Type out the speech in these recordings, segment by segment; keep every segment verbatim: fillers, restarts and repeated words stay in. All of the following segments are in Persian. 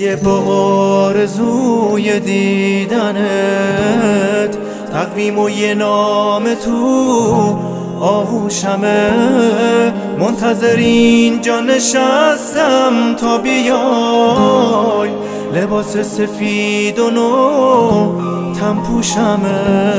دلگیره با آرزوی دیدنت، تقویم و یه نام تو آغوشمه. منتظر اینجا نشستم تا بیای، لباس سفید و نو تن پوشمه.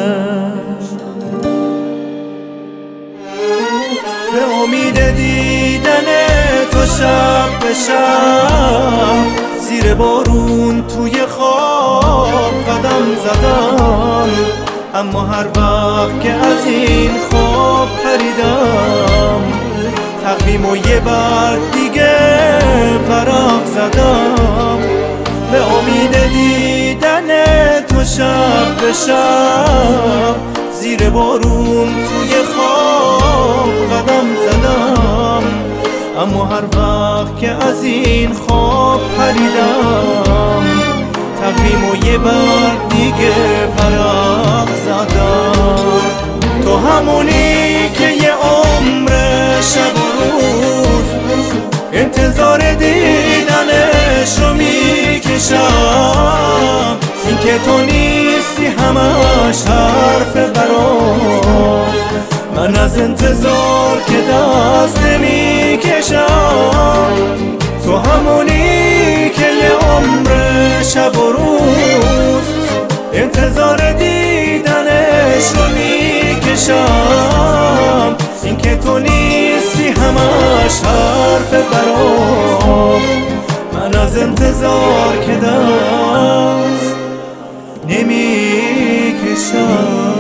به امید دیدن تو شب به شب، زیر بارون توی خواب قدم زدم. اما هر وقت که از این خواب پریدم، تقویم و یه برگ دیگه ورق زدم. به امید دیدن تو شب به شب، زیر بارون توی خواب قدم زدم. اما هر وقت که از این خواب پریدم، تقویم و یه برگ دیگه ورق زدم. تو همونی که یه عمر شب و روز انتظار دیدنشو میکشم. این که تو نیستی همش حرف برام، من از انتظار که دست نمیکشم. تو همونی که یه عمر شب و روز انتظار دیدنشو میکشم. این که تو نیستی همش حرف برام، من از انتظار که دست نمیکشم.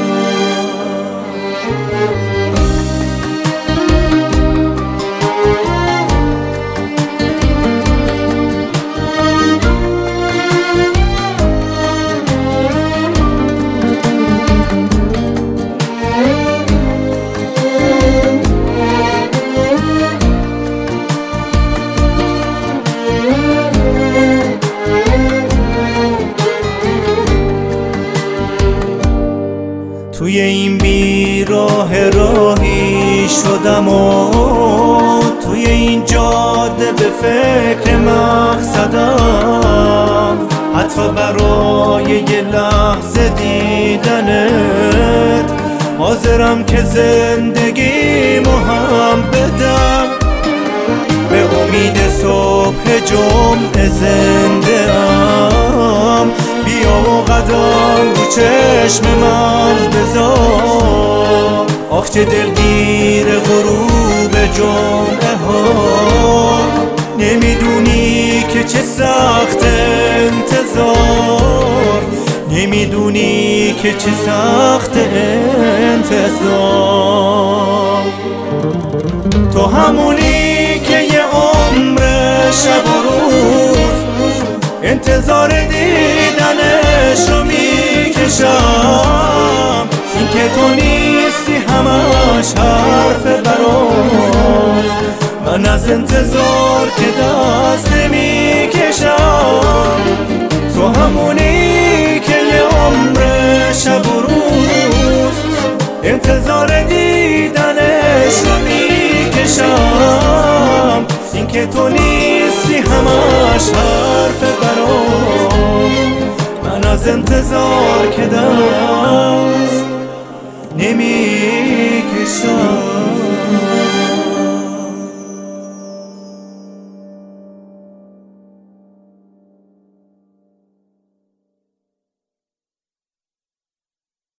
توی این بیراه راهی شدم و توی این جاده به فکر مقصدم. حتی برای یه لحظه دیدنت حاضرم که زندگیمو هم بدم. به امید صبح جمعه زنده ام، بیا و قدم رو چشم من بذار. آخ چه دلگیر غروب جمعه ها، نمیدونی که چه سخت انتظار، نمیدونی که چه سخت انتظار. تو همونی که یه عمر شب و روز انتظار دیدنشو میکشم. این که تو نیستی همش حرف برام، من از انتظار که دست نمیکشم. تو همونی که یه عمر شب و روز انتظار دیدنشو میکشم. این که تو نیستی همش حرف برام، من از انتظار که دست نمیکشم.